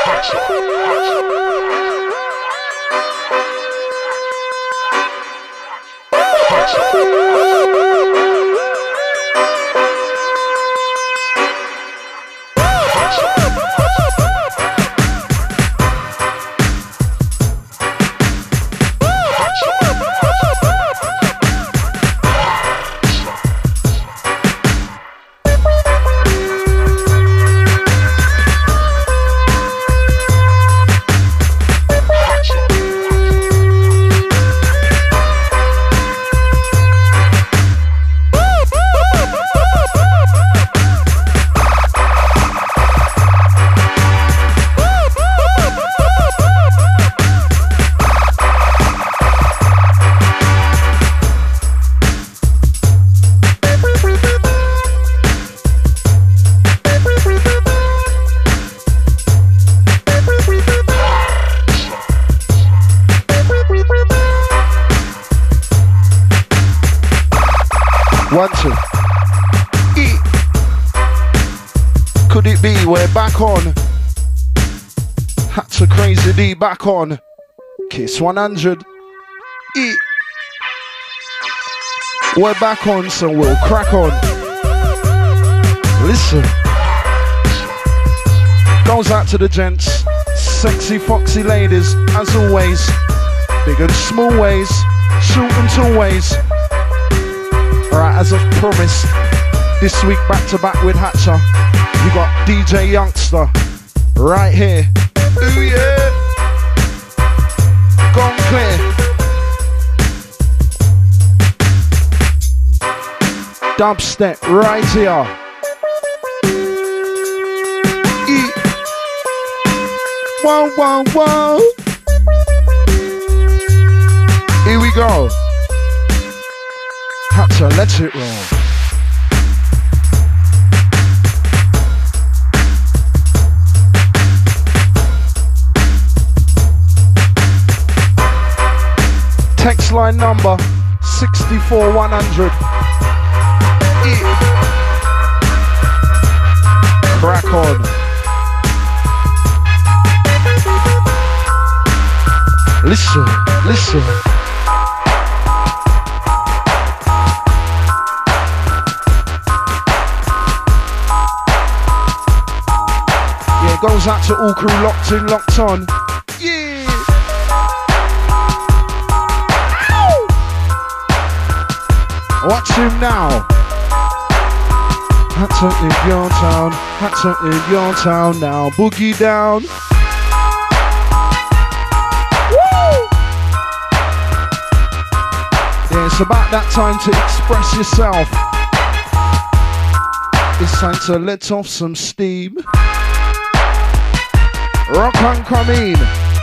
One, two. E. Could it be we're back on? Hats are crazy D back on. Kiss 100. E. We're back on, so we'll crack on. Listen. Goes out to the gents, sexy foxy ladies, as always. Big and small ways, short and tall ways. Alright, as I've promised, this week back to back with Hatcher, you got DJ Youngster right here. Ooh yeah! Gone clear. Dubstep right here. Whoa, whoa, whoa. Here we go. Hatcher, let it roll. Text line number 64100. Crack on. Listen, listen. Yeah, goes out to all crew locked in, locked on. Yeah. Ow! Watch him now. Hatcher in your town, Hatcher in your town now. Boogie down. Yeah, it's about that time to express yourself. It's time to let off some steam. Rock on, come in.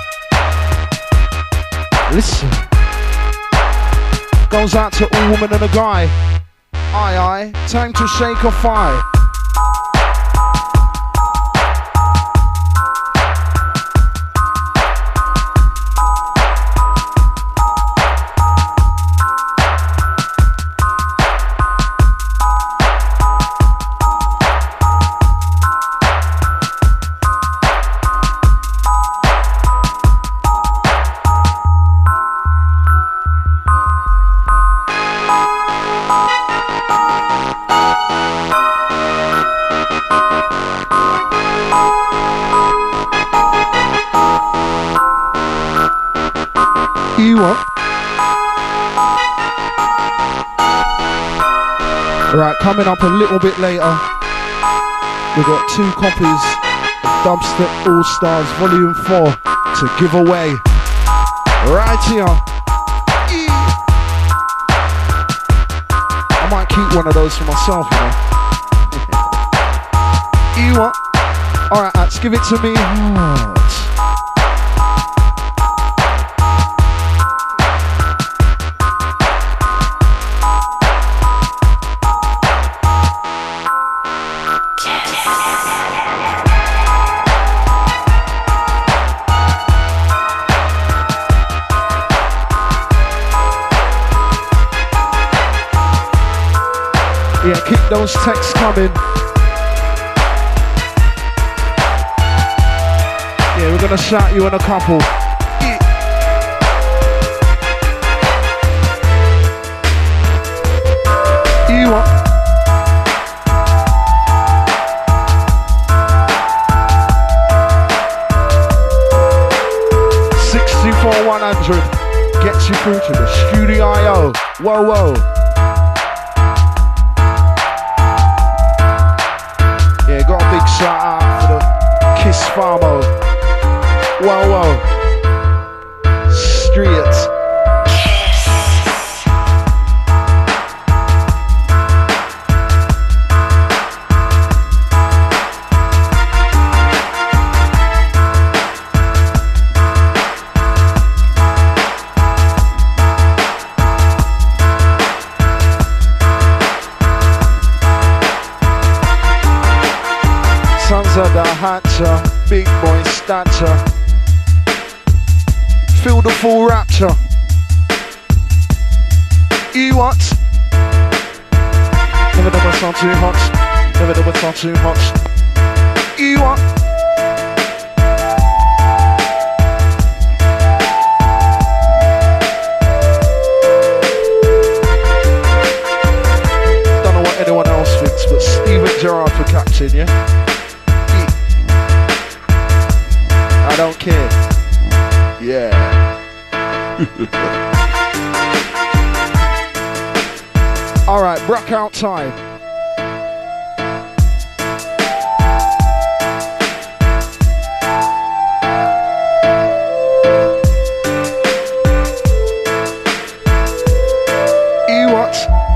Listen. Goes out to all woman and a guy. Aye, aye, time to shake a fire. Right, coming up a little bit later, we've got 2 copies of Dubstep All Stars Volume 4 to give away. Right here. I might keep one of those for myself, you know. You what? Alright, let's give it to me hard. Yeah, keep those texts coming. We're gonna shout you in a couple. You want? $64 100 gets you through to the Studio. Whoa, whoa. Yeah, got a big shout out for the Kiss Farmo. Whoa, whoa. Street. Sons of the Hatcher, big boy stature. Feel the full rapture. You what? Never know what's on too hot. Never know what's on too hot. You what? Don't know what anyone else thinks, but Steven Gerrard for captain, yeah? I don't care. Yeah. All right, Brockout time. You what?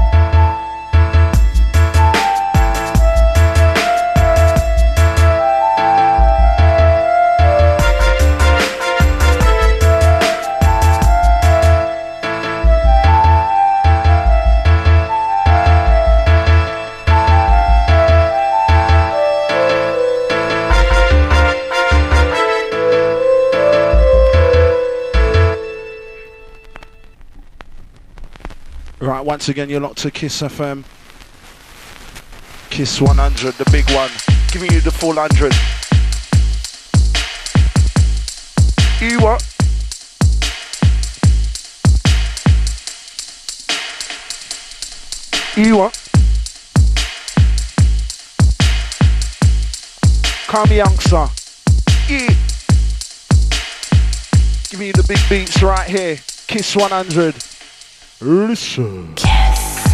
Right, once again, you're locked to Kiss FM. Kiss 100, the big one. Giving you the full 100. You what? You what? Come youngster. Yeah. Giving you the big beats right here. Kiss 100. Listen. Kiss.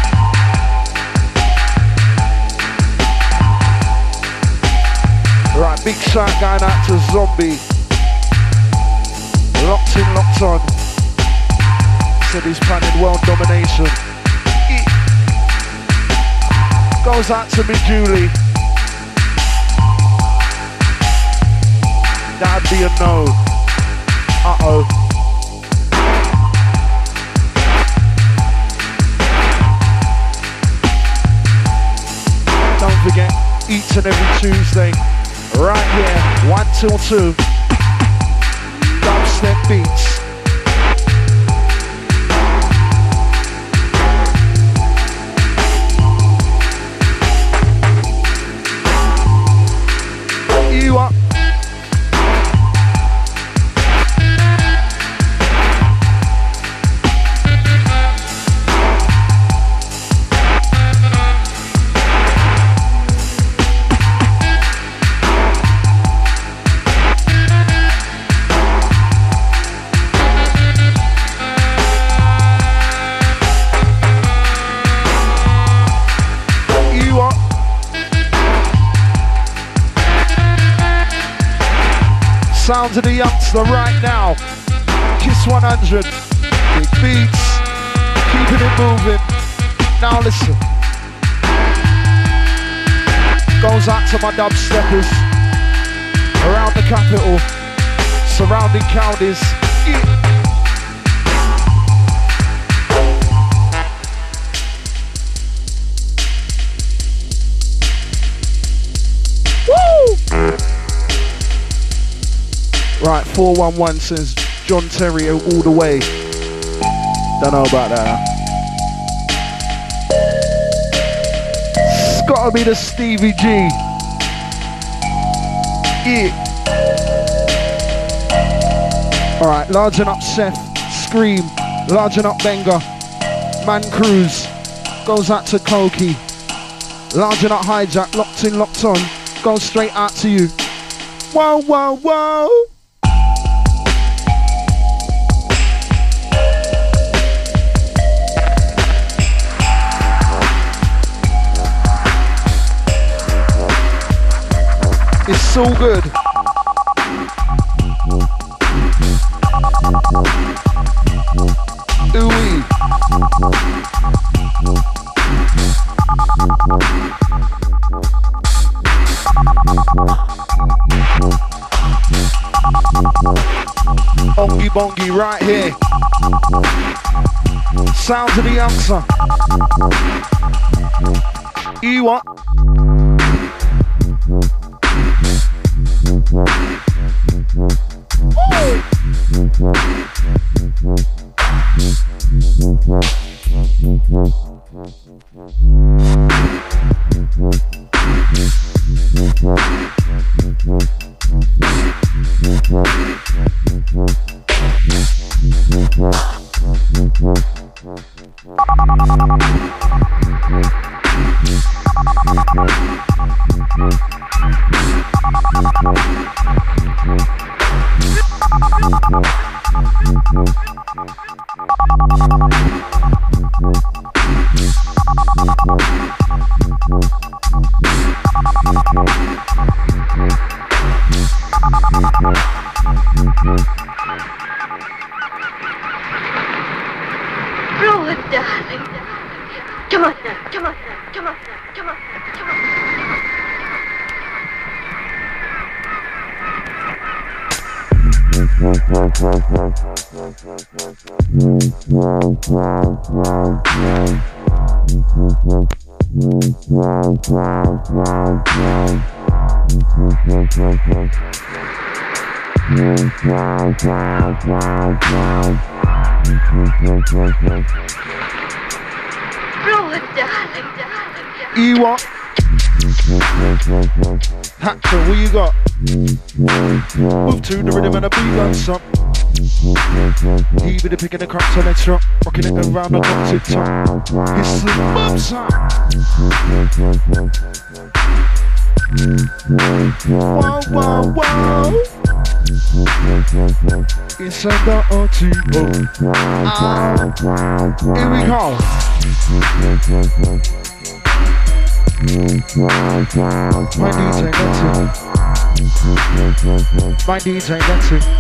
Right, big shout going out to Zombie. Locked in, locked on. Said he's planning world domination. Goes out to me, Julie. That'd be a no. Uh-oh. Don't forget, each and every Tuesday, right here, 1 till 2, dubstep beats. You up? Sounds of the youngster right now. Kiss 100. Big beats. Keeping it moving. Now listen. Goes out to my dubsteppers around the capital, surrounding counties. Right, 411 says John Terry all the way. Don't know about that. It's gotta be the Stevie G. Yeah. Alright, largen up Seth, Scream, largen up Benga, Man Cruz, goes out to Koki, largen up Hijack, locked in, locked on, goes straight out to you. Whoa, whoa, whoa! It's so good. Ooh-wee. Ongy bongy right here. Sounds of the youngster. You what? You what? Hatcher, what you got? Move to the rhythm and the beat runs up. He be the pick of the cracks on next drop. Rocking it around the clock, tick tock. It's the boom sound. Wow, wow, wow. It's under O2O. Here we go. My DJ, that's it. My DJ, that's it.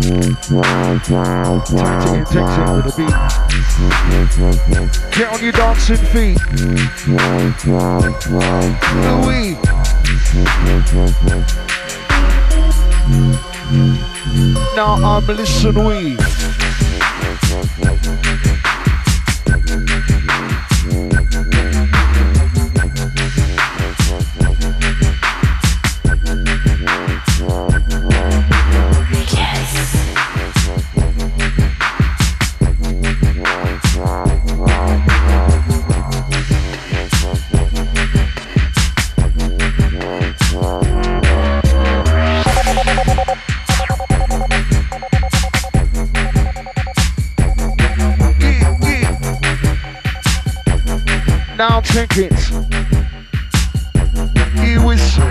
Time to inject it with a beat. Get on your dancing feet. Louis. Now I'm listening. Now check it. It was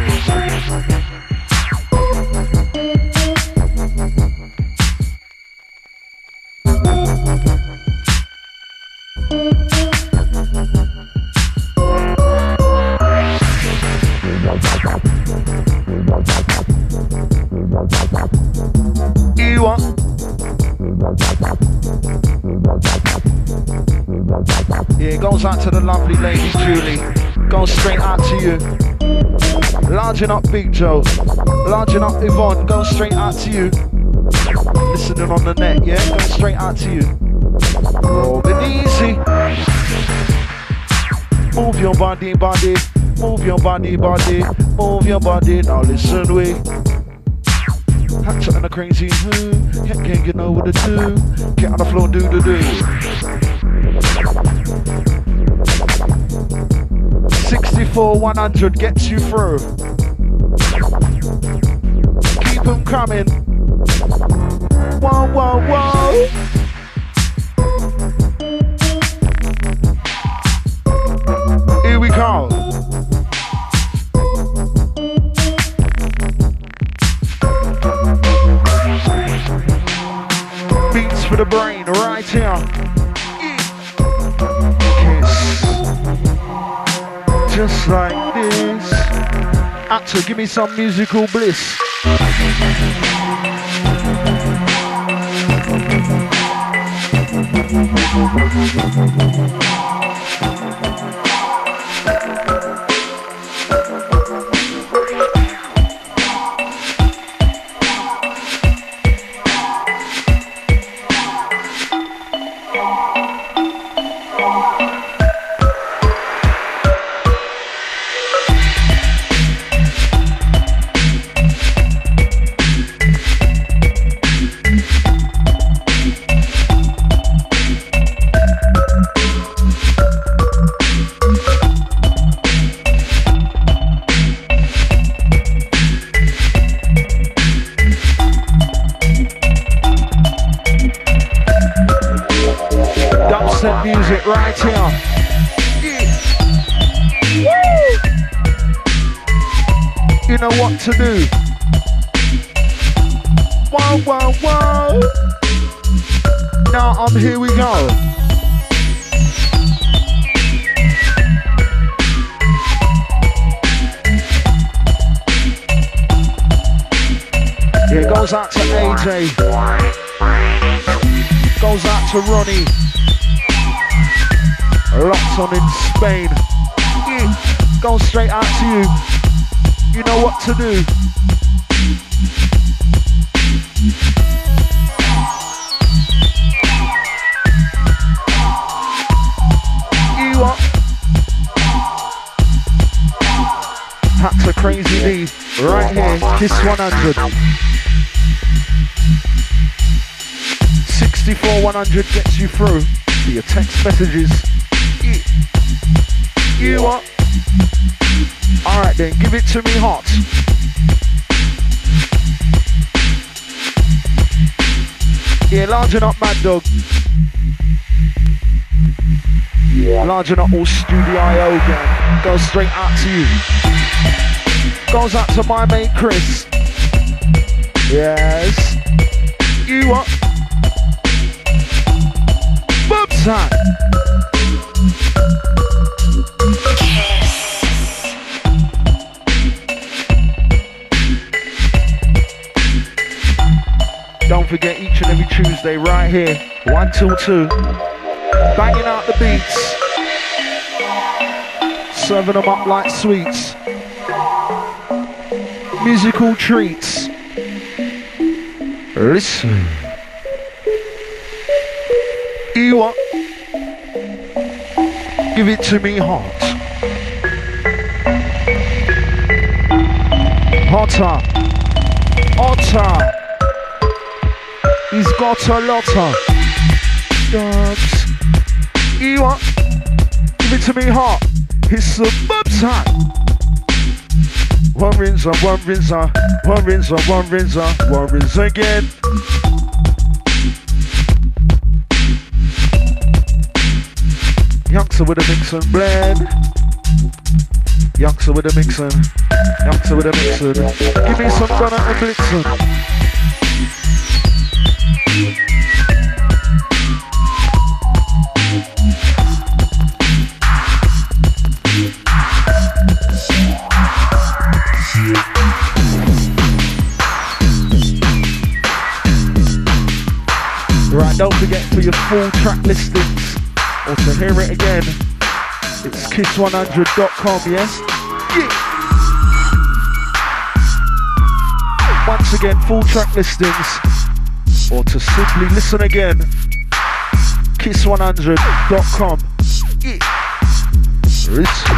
you are. Yeah, it goes out to the lovely lady Julie. Goes straight out to you. Larging up Big Joe. Larging up Yvonne. Goes straight out to you. Listening on the net, yeah? Goes straight out to you. Roll it easy. Move your body, body. Move your body, body. Move your body. Now listen, we. Hatchet and a crazy who. Can't get know what to do. Get on the floor, do the do. 64-100 gets you through. Keep them coming. Whoa, whoa, whoa. Here we go. Beats for the brain right here. Kiss. Just like this. Actor, give me some musical bliss. Music right here. You know what to do. Whoa, whoa, whoa. Now here we go. Yeah, it goes out to AJ. Goes out to Ronnie. Locked on in Spain. Yeah, go straight out to you. You know what to do. You what? Hack to Crazy D. Right here. Kiss 100. 64-100 gets you through to your text messages. You what? Alright then, give it to me hot. Yeah, largen up, Mad Dog. Largen up all Studio IO gang. Goes straight out to you. Goes out to my mate Chris. Yes. You what? Boobs time. Don't forget each and every Tuesday right here, 1 till 2, banging out the beats, serving them up like sweets, musical treats. Listen. You what? Give it to me hot. Hotter. Hotter. He's got a lot of dubs. You want? Give it to me hot. It's the bubs hot. One rinser, one rinser, one rinser, one rinser, one rinser again. Youngster with a mix and blend. Youngster with a mix and. Youngster with a mix and. Give me some Gunner and Blitzen. Right, don't forget for your full track listings or to hear it again, it's kiss100.com, yes? Yeah. Once again, full track listings or to simply listen again, kiss100.com. Yeah. Listen.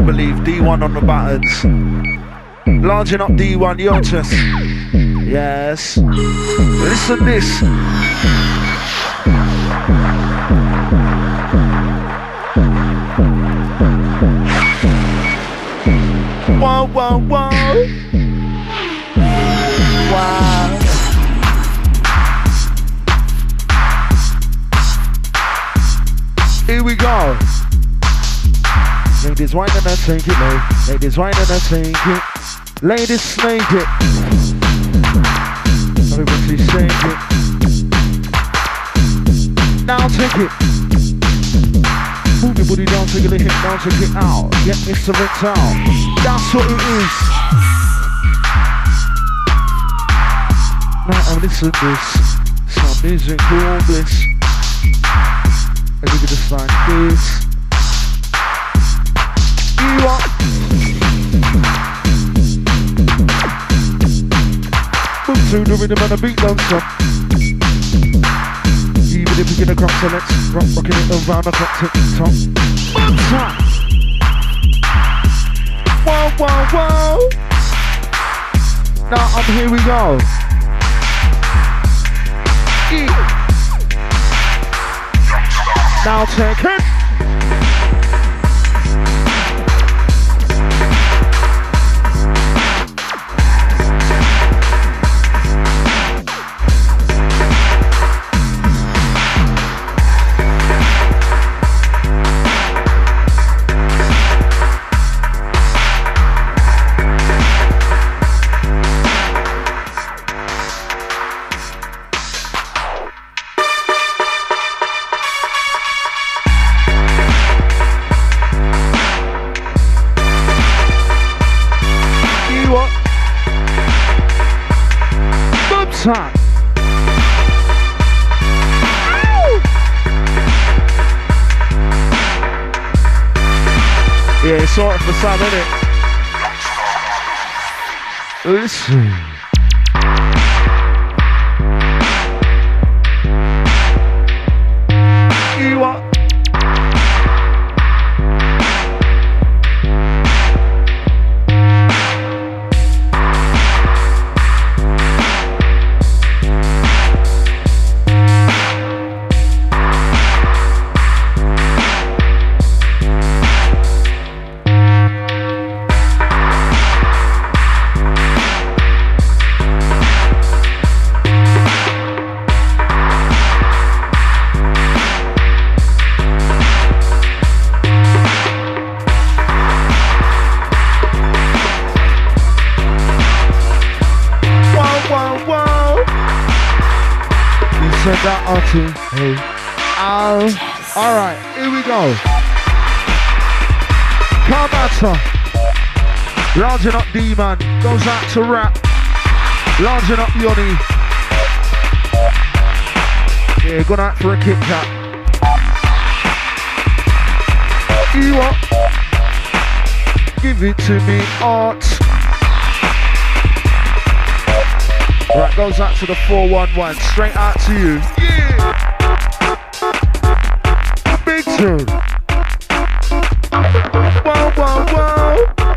believe. D1 on the buttons. Larging up D1, your chest. Yes. Listen this. Whoa, whoa, whoa. Wow. Here we go. Ladies, wine and I take it low. Ladies, wine and I take it. Ladies, snake it. Everybody shake it. Now take it. Move your booty down, take it hip down, take it out. Get Mr. Ritz out. That's what it is. Now I'm listening to this. Some music, cool bliss. Everybody just like this. You are. Move to the rhythm and the beat, don't stop. Even if you're gonna crop, so let's rocking it around the clock, tick tock. Whoa, whoa, whoa. Now here we go. Now take it. Time. Yeah, it's sorted for some, isn't it? Listen. You what? Hey. Alright, here we go. Carmatter. Larging up D-Man. Goes out to Rap. Larging up Yoni. Yeah, gone out for a Kit Kat. You what? Give it to me, art. Right, goes out to the 411. Straight out to you. Yeah! Big tune. Whoa, whoa, whoa.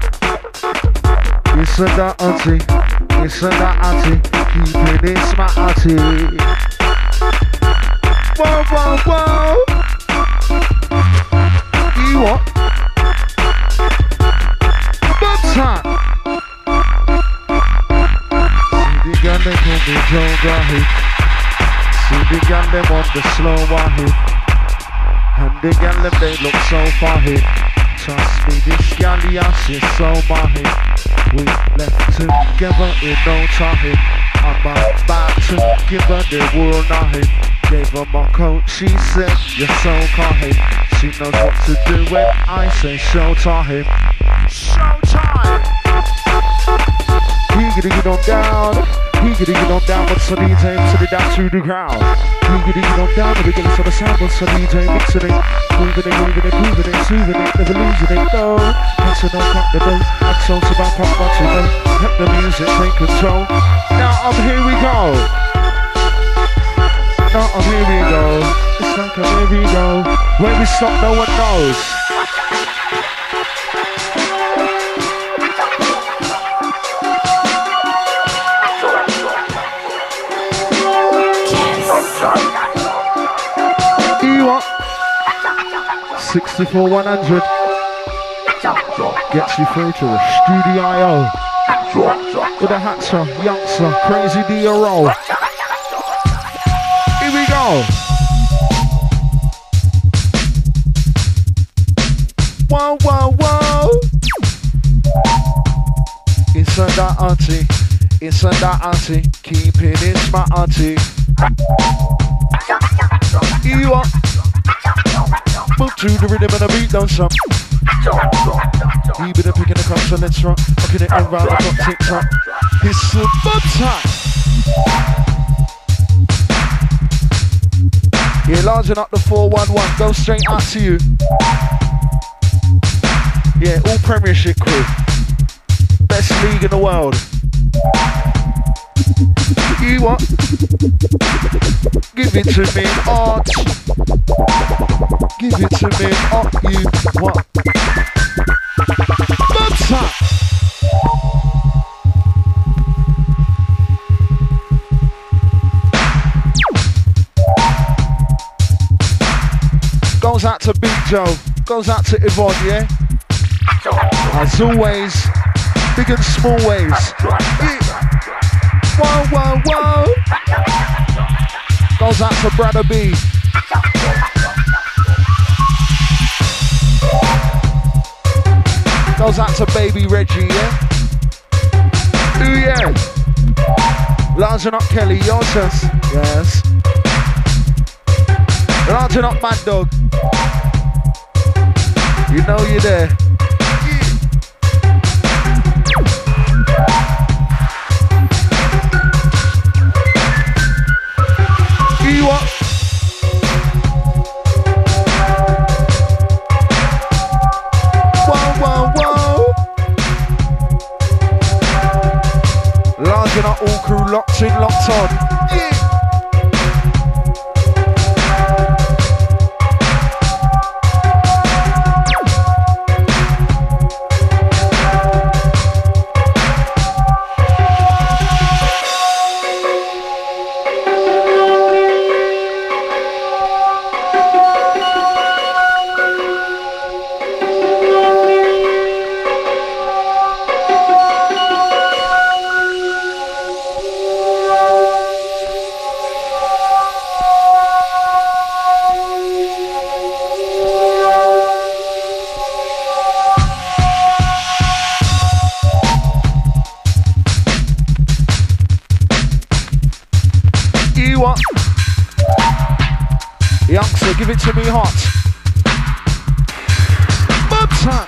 You said that auntie. You said that auntie. Keeping it smart auntie. Whoa, whoa, whoa. You what? Bump time. See the gun they call me Joe Gahi. See the gun them on the slow wahoo. And the gal them they look so fahey. Trust me, this galley ass is so mahi. We left together in no time. I'm about to give her the world nahi. Gave her my coat, she said, you're so cocky. She knows what to do when I say showtime. Showtime! He on down. He on down, but Sunny Day mixing it down to the ground. He on down, the beginning of the sound, but Sunny Day mixing it. Moving it, moving it, moving it, soothing it, never losing it, no. That's enough, cut the dough. That's all to my pop, but to know. Let the music take control. Now here we go. Now here we go. It's like a here we go. Where we stop, no one knows. You what? 64-100 gets you through to the Studio with a Hatcher, Youngster, Crazy D-Roll. Here we go. Whoa, whoa, whoa. Inside that auntie, inside that auntie, keeping it smart auntie. You up? Move to the rhythm and the beat, don't stop. You better picking the cups, so let's rock. Looking it around the clock, tick tock. It's a bud time. Yeah, larging up the 411, go straight out to you. Yeah, all Premiership crew. Best league in the world. You what? Give it to me, art. Give it to me, art. You what? Bud time. Goes out to Big Joe. Goes out to Yvonne, yeah? As always, big and small waves. Whoa, whoa, whoa. Goes out to Brother B. Goes out to Baby Reggie, yeah? Ooh, yeah. Larging up Kelly, yours, yes. Larging up Mad Dog. You know you're there. You what? Whoa, whoa, whoa. Larging up all crew, locked in, locked on. Yeah. Youngster, give it to me hot. Bud time.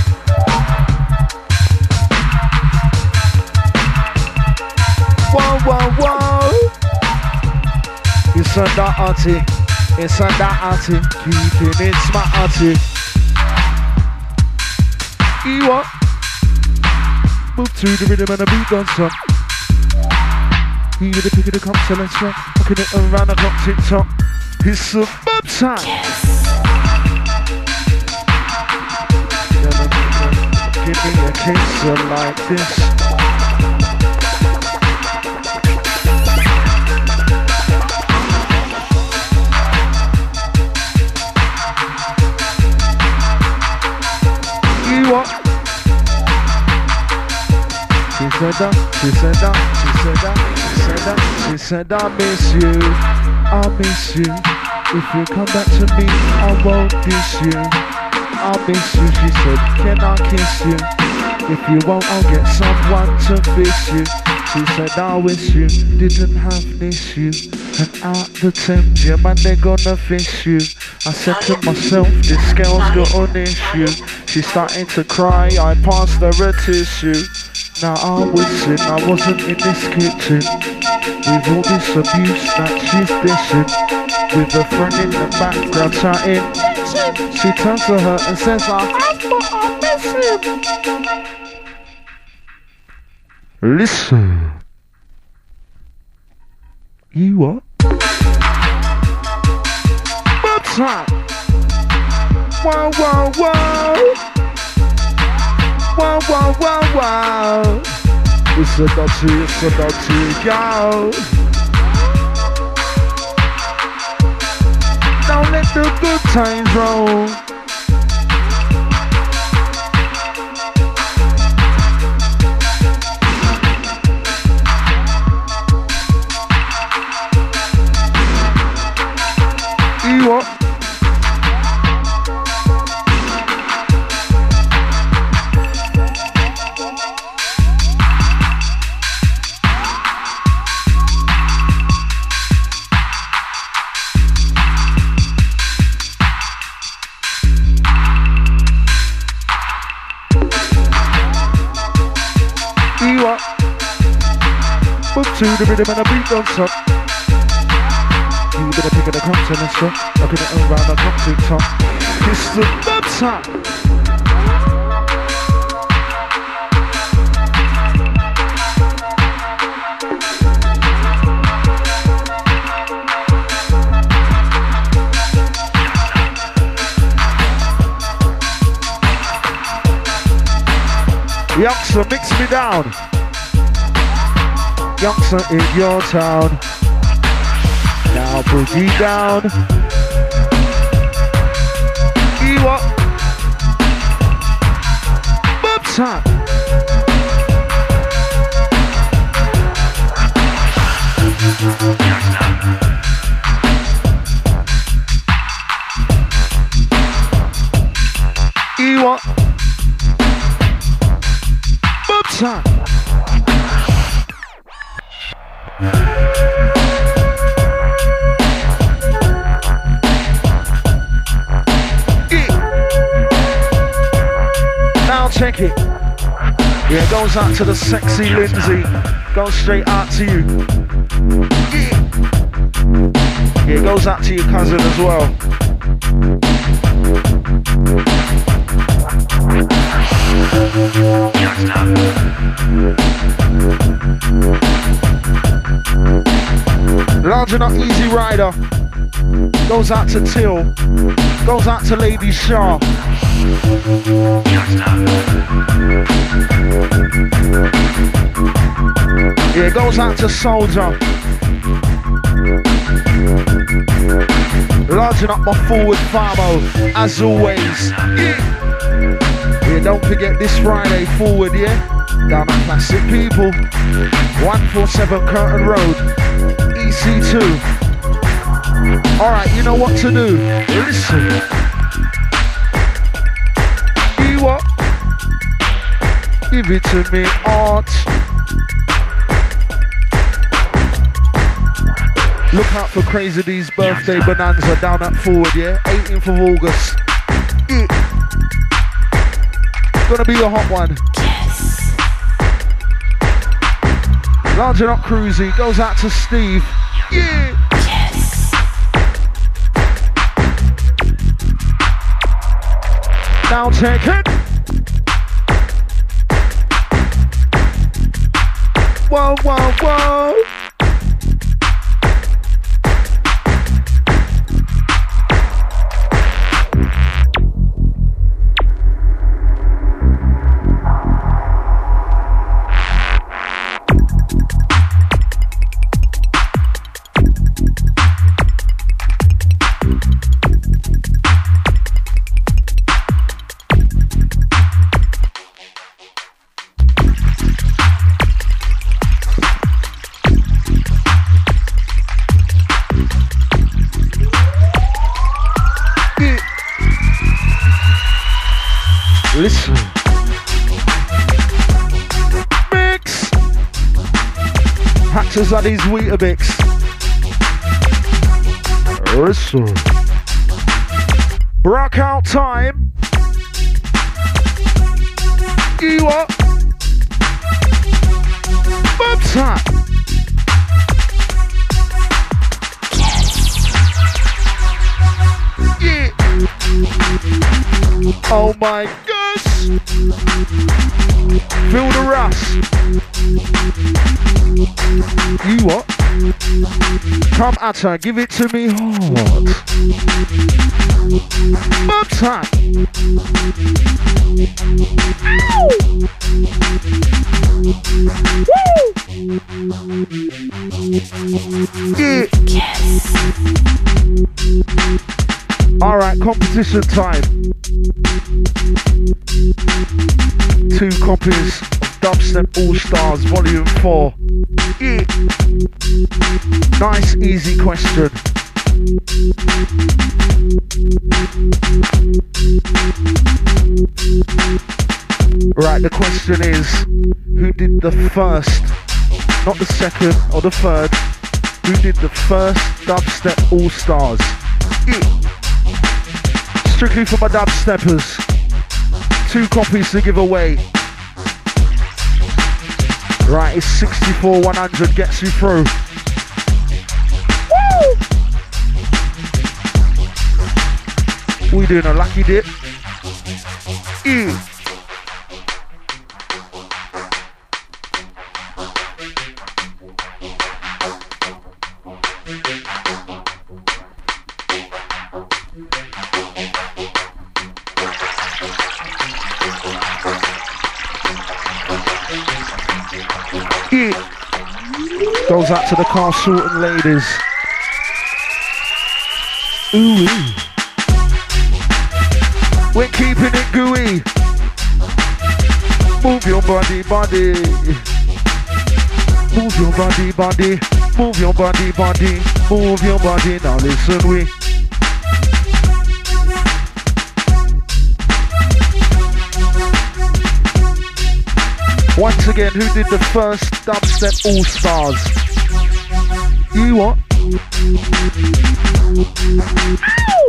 Whoa, whoa, whoa. Inside that auntie. Inside that auntie. Keeping it smart auntie. You what? Move to the rhythm and the beat don't stop. You gotta pick it up, so let's rock. Looking it around the clock, tick tock. It's a bud time. Yes. Give me a kiss like this. You what? She said that, she said that, she said that, she said that, she said I miss you, I miss you. If you come back to me, I won't miss you. I'll miss you, she said, can I kiss you? If you won't, I'll get someone to fish you. She said, I wish you didn't have this you. And at the Thames, yeah man, they're gonna fish you. I said to myself, this girl's got an issue. She's starting to cry, I passed her a tissue. Now I'm wishing I wasn't in this kitchen with all this abuse that she's dishing. With a friend in the background chatting. She turns to her and says, I have but I miss him. Listen. You what? Bud time. Wow, wow, wow. Wow, wow, wow, wow. It's a dirty, go. Don't let the good times roll. You what? To the rhythm and the beat don't stop. You better pick up the content and stop. Knocking it around the concrete top. It's the bad time. Youngster, mix me down. Youngster in your town. Now boogie down. You up. Bob time. You up. Bob time. Now check it. Yeah, it goes out to the sexy Lindsay. Goes straight out to you. Yeah, it goes out to your cousin as well. Large and not easy rider. Goes out to Till. Goes out to Lady Shaw. Yeah, goes out to Soldier. Larging up my forward Farmo, as always. Yeah, don't forget this Friday, forward, yeah? Down at Classic People. 147 Curtin Road, EC2. Alright, you know what to do. Listen. You what? Give it to me, Art. Look out for Crazy D's birthday bonanza down at Forward, yeah? 18th of August. Yeah. Gonna be a hot one. Yes. Large and not cruisy. Goes out to Steve. Yeah. Yes. Now take it. Whoa, whoa, whoa. Listen. Mix. Hatches are these Weetabix. Listen. Rock out time. You up? Bob time. Yeah. Oh my gosh. Feel the rush. You what? Come at her, give it to me hard. Bob time. Ow! Yeah. Alright, competition time. 2 copies of Dubstep All Stars Volume 4. Yeah. Nice, easy question. Right, the question is, who did the first, not the second or the third, who did the first Dubstep All Stars? Yeah. Strictly for my dubsteppers. 2 copies to give away. Right, it's 64-100 gets you through. Woo! We doing a lucky dip. Yeah. Goes out to the car sorting ladies. Ooh. We're keeping it gooey. Move your body, body. Move your body, body. Move your body, body. Move your body. Now listen, we. Once again, who did the first Dubstep All Stars? You what? Ow!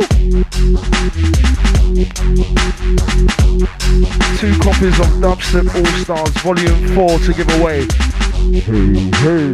2 copies of Dubstep All Stars Volume 4 to give away. Hey,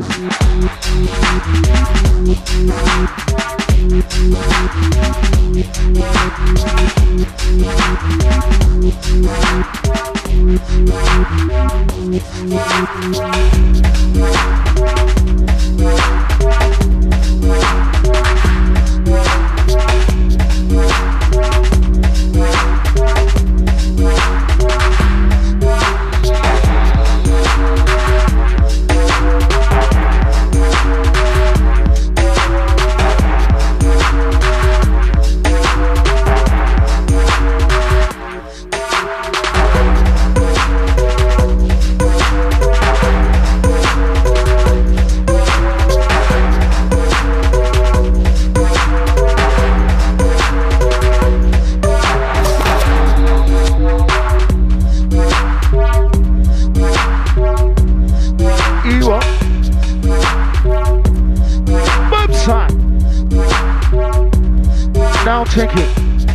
Now check it.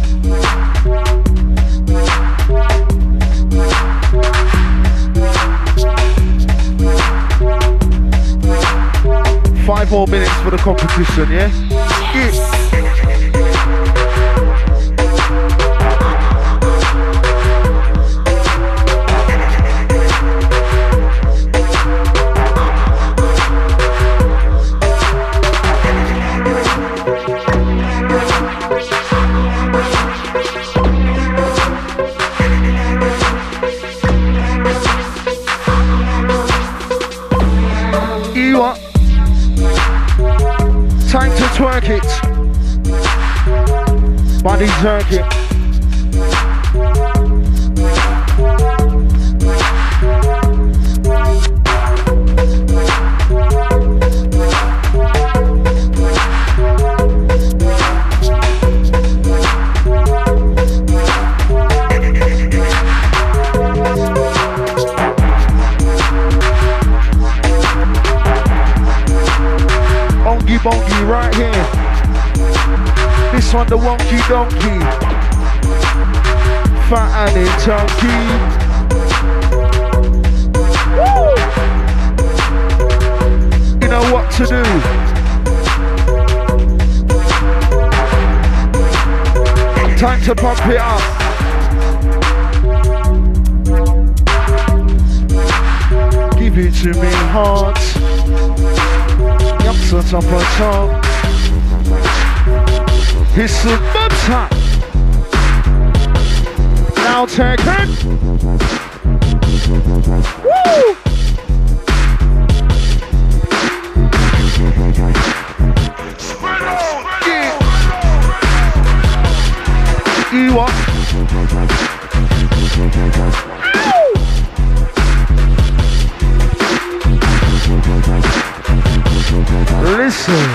Five more minutes for the competition, yeah? Yes. Time to twerk it. Body jerk it. Bonky right here. This one the wonky donkey. Fat and chunky. Woo! You know what to do. Time to pump it up. Give it to me hard. Yups on top of top. It's the bub time. Now take it. You what? Listen.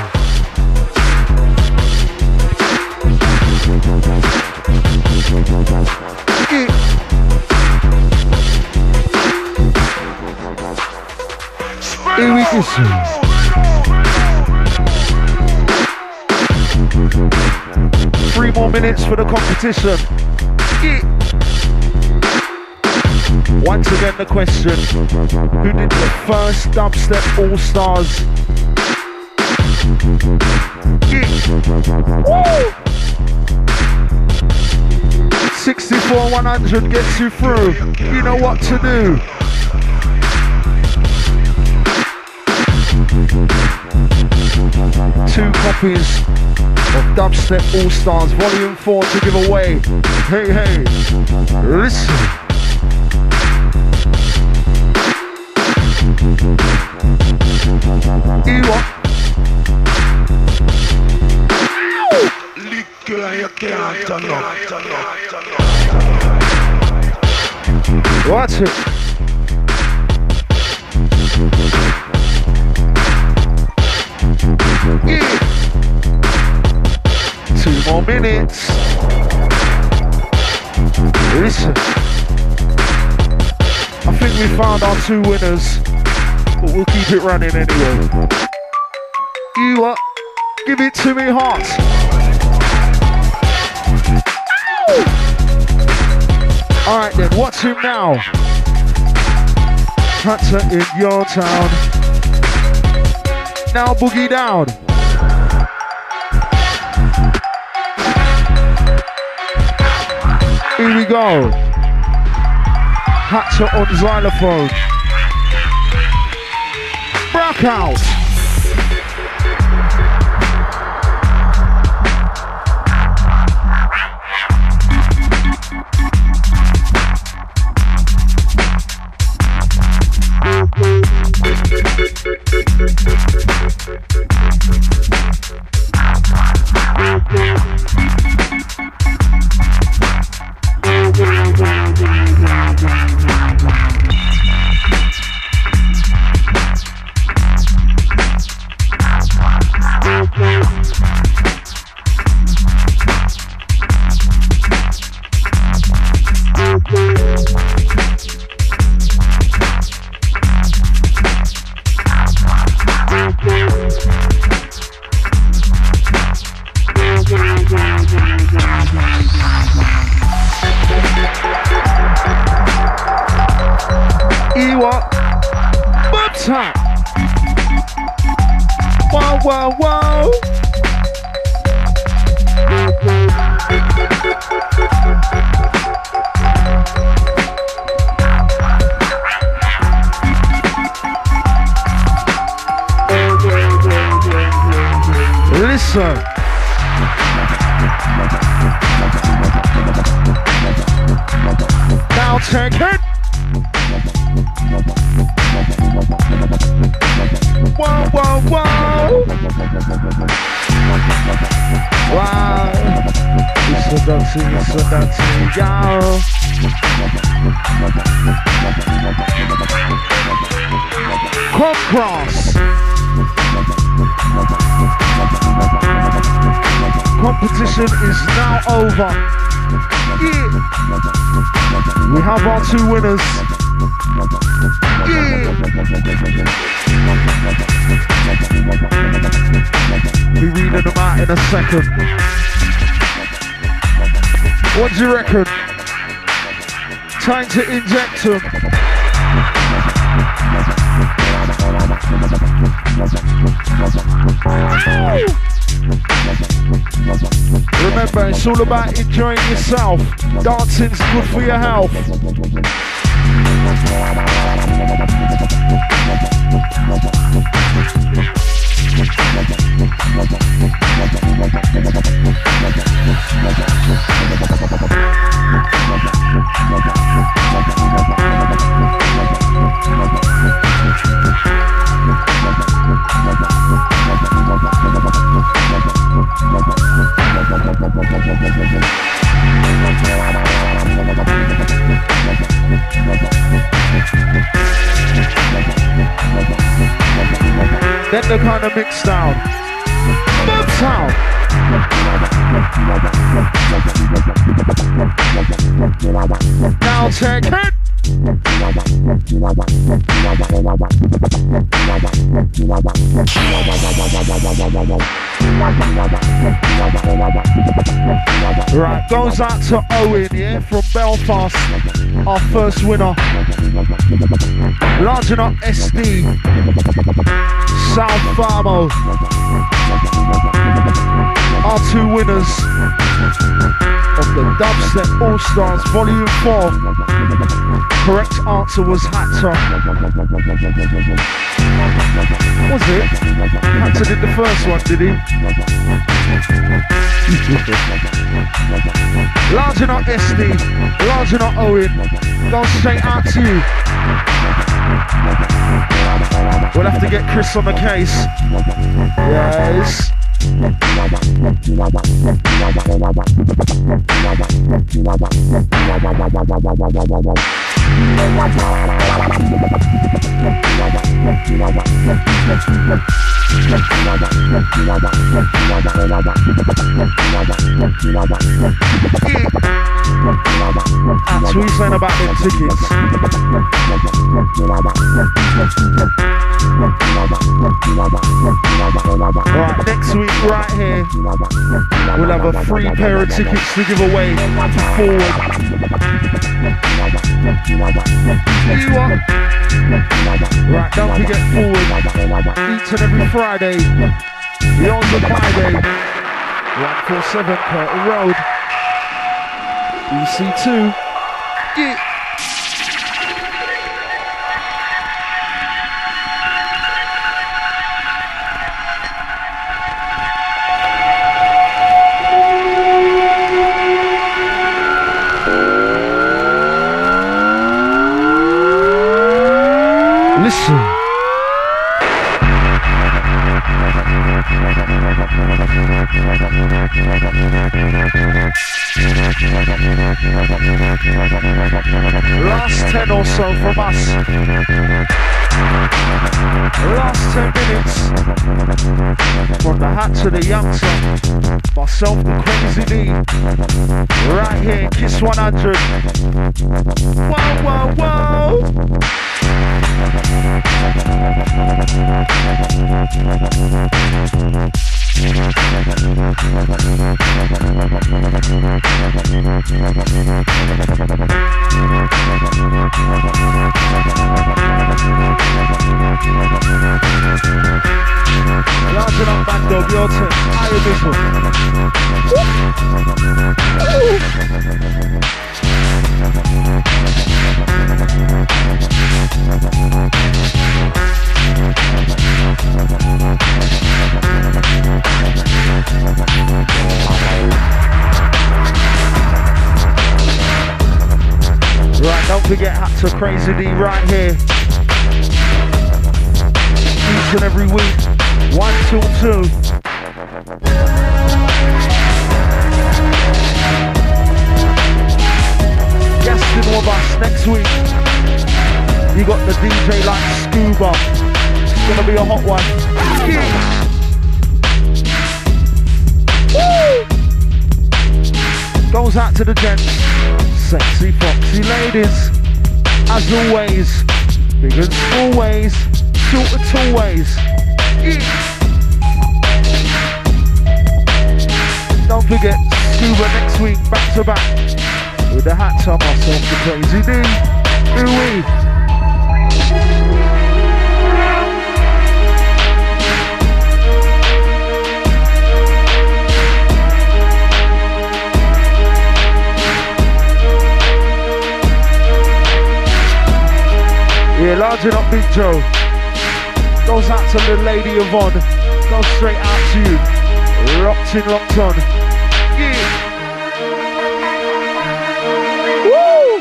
Here we go. 3 more minutes for the competition. Once again the question, who did the first Dubstep All-Stars? 64-100 gets you through. You know what to do. Two copies of Dubstep All-Stars Volume 4 to give away. Hey, hey, listen. You what? Watch it. Yeah. 2 more minutes. Listen. I think we found our 2 winners, but we'll keep it running anyway. You what? Give it to me hot. Alright then, watch him now. Hunter in your town. Now boogie down. Here we go. Hunter on xylophone. Rock out. Wow, wow, wow. Listen. Now take it. Wow, wow, wow. Wow. It's a dancing, y'all. Come cross. Competition is now over. Yeah. We have our 2 winners. Yeah. We're reading them out in a second. What do you reckon? Time to inject them. Remember, it's all about enjoying yourself. Dancing's good for your health. Then the kind of mix down. Boom sound. Now take it. Right, goes out to Owen, yeah, from Belfast, our first winner. Large enough SD, South Farmo. Our two winners of the Dubstep All Stars Volume 4. Correct answer was Hatter. Was it? Hatter did the first one, did he? Large enough SD, large enough Owen. Go straight out to you. We'll have to get Chris on the case. Yes. That's what he's saying about them tickets. Right, next week right here we'll have a free pair of tickets to give away to Forward. Right, don't forget Forward each and every Friday. Beyond the Friday 147 Curtin Road EC2. Yeah. Listen. Last 10 or so from us. Last 10 minutes. From the hat to the youngster. Myself, the Crazy D. Right here, Kiss 100. Whoa, whoa, whoa. Large enough back dog, your turn. How you doing? Right, don't forget Hatter Crazy D right here. Each and every week, 1 till 2. Guesting with us next week. You got the DJ like Scuba. It's gonna be a hot one. Woo! Goes out to the gents. Sexy foxy ladies. As always. Big and small ways. Short and tall ways. Don't forget Scuba next week, back to back. With the hat on myself, the Crazy D. Ooh-wee. Yeah, large enough Big Joe. Goes out to the Lady Yvonne. Goes straight out to you. Locked in, locked on. Yeah. Woo!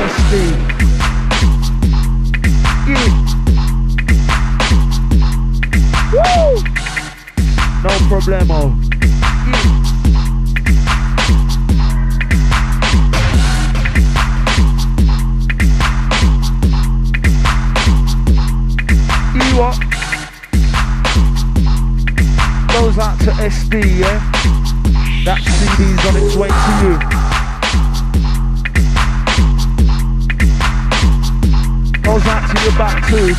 SD. Yeah. Woo! No problemo. Yeah. What? Goes out to SD, yeah? That CD's on its way to you. Goes out to your back too.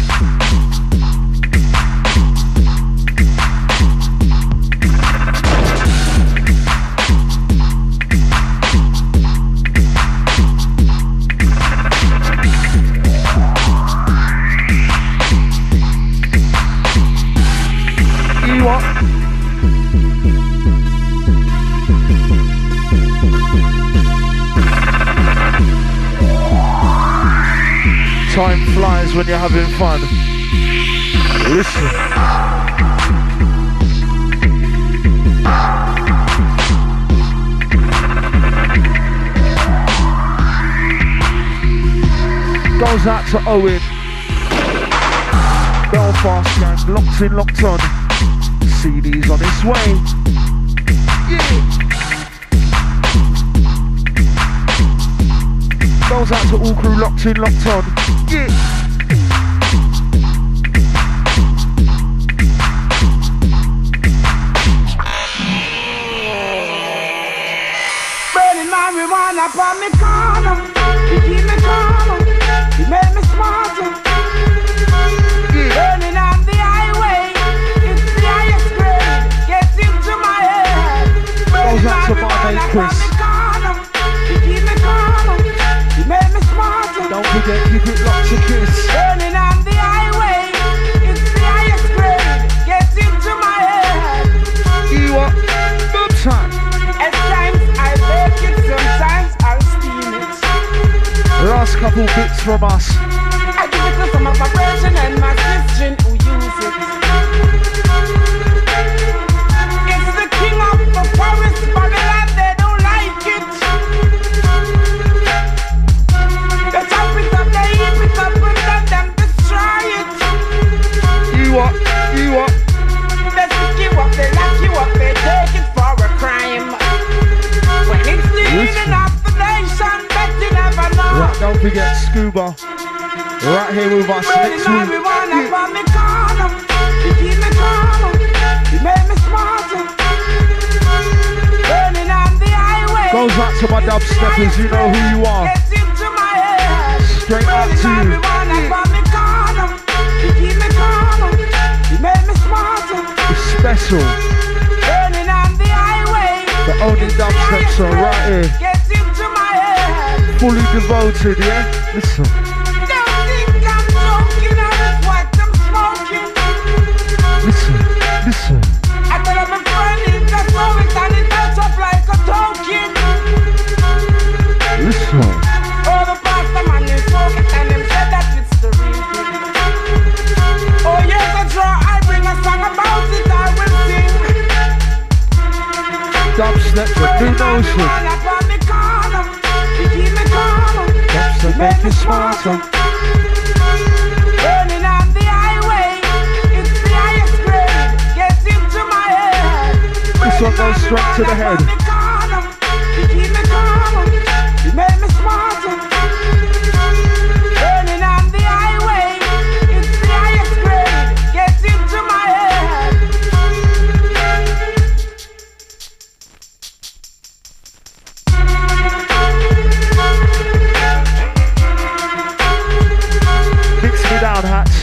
What? Time flies when you're having fun. Listen. Goes out to Owen. Belfast gang, locked in, locked on. CD's on its way. Yeah. Goes out to all crew locked in, locked on. Yeah. Burning marijuana upon me corner. You keep me calmer. You make me smarter. Yeah. Burning on the highway. Goes out to my mate Chris. Don't forget, keep it locked to Kiss. Burning on the highway, it's the highest grade. Gets into my head. You what? Good time. At times I bake it, sometimes I'll steam it. Last couple bits from us. I give it to some of my brethren and my sister who use it. It's the king of the forest, Babylon, they don't like it. They chop it up, they eat it up, and then them destroy it. You what? You what? They pick you up, they lock you up, they take it for a crime. When it's stealing off the nation, bet you never know. Right, don't forget Scuba. Right here with us next week. You keep me calmer, you make me smarter. Burning on the highway. Goes out to my dubsteppers, you know who you are. Gets into my head. Straight up to you. You keep me calmer, you make me smarter. It's special. Burning on the highway. The only dubsteps are right here. Gets into my head. Fully devoted, yeah? Listen. Listen, listen. I tell them my friend is just throw it and it melts up like a token. Listen. Oh, the pastor man is smoking and him said that it's the real thing. Oh, yes, that's right, I bring a song about it, I will sing. Dubstep, the new notion. Dubstep make you smarter. Burning on the highway, it's the highest grade. Gets into my head. This one goes straight to the head. You keep me calmer, you make me smarter. Burning on the highway, it's the highest grade. Gets into my head. Mix me down, Hatch.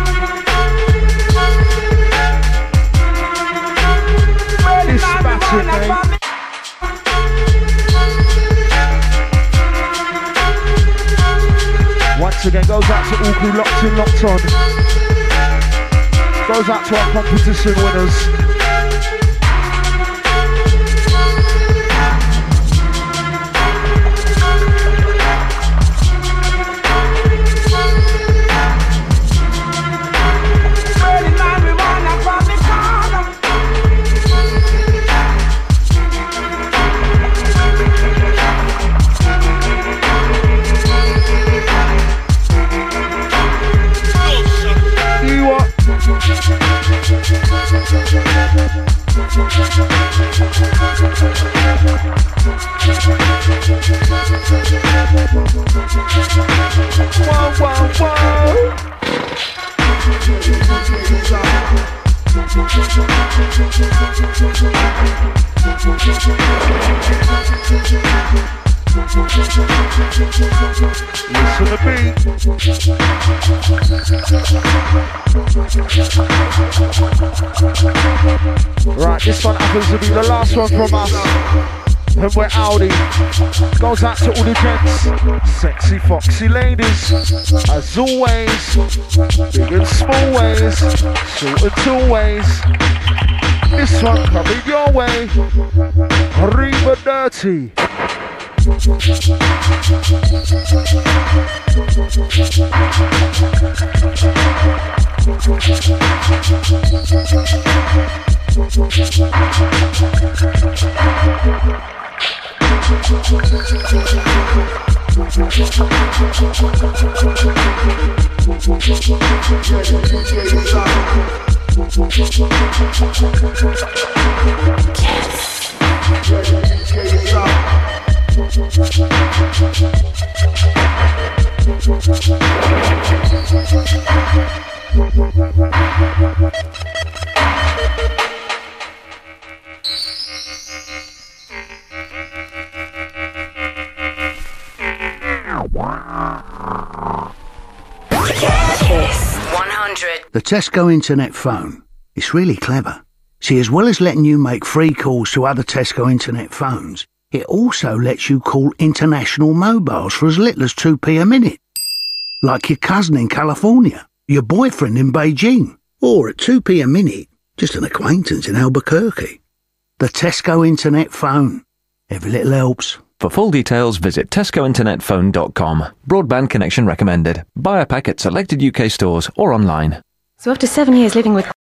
Dispatch it, mate. Once again, goes out to all crew locked in, locked on. Goes out to our competition winners. the beat. Right, this one happens to be the last one from us. And we're Audi. Goes out to all the gents. Sexy, foxy ladies. As always. Big and small ways. Short and tall ways. This one coming your way. Arriba dirty. The Tesco Internet phone. It's really clever. See, as well as letting you make free calls to other Tesco Internet phones, it also lets you call international mobiles for as little as 2p a minute. Like your cousin in California, your boyfriend in Beijing, or at 2p a minute, just an acquaintance in Albuquerque. The Tesco Internet phone. Every little helps. For full details, visit tescointernetphone.com. Broadband connection recommended. Buy a pack at selected UK stores or online. So after 7 years living with